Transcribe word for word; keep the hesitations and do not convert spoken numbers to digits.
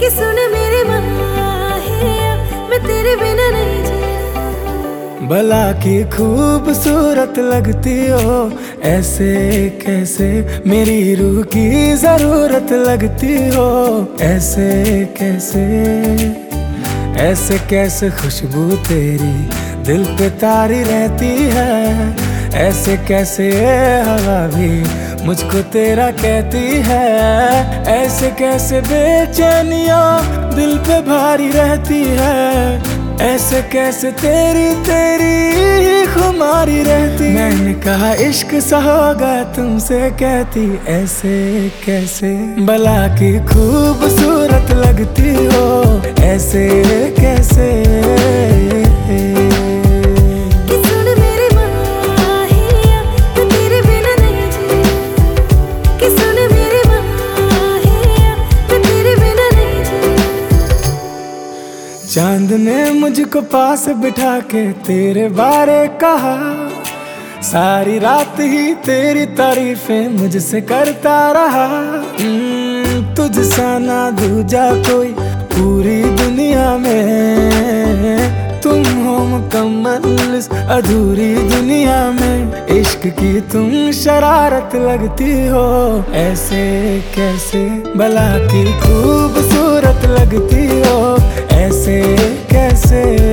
कि सुन मेरे माहिया, मैं तेरे बिना नहीं जीना। भला की खूबसूरत लगती हो, ऐसे कैसे मेरी रूह की जरूरत लगती हो। ऐसे कैसे ऐसे कैसे खुशबू तेरी दिल पे तारी रहती है। ऐसे कैसे हवा भी मुझको तेरा कहती है। ऐसे कैसे बेचैनियां दिल पे भारी रहती है। ऐसे कैसे तेरी तेरी खुमारी रहती। मैंने कहा इश्क सा होगा तुमसे कहती, ऐसे कैसे भला की खूबसूरत लगती हो। ऐसे कैसे कि सुन मेरे माहिया, मैं तेरे बिना नहीं जीना। कि सुन मेरे माहिया, मैं तेरे बिना नहीं जीना। चांद ने मुझको पास बिठा के तेरे बारे कहा, सारी रात ही तेरी तारीफें मुझसे करता रहा। तुझ सा ना दूजा कोई पूरी दुनिया में। तुम हो मुकम्मल इस अधूरी दुनिया में। इश्क की तुम शरारत लगती हो। ऐसे कैसे भला की खूबसूरत लगती हो। ऐसे कैसे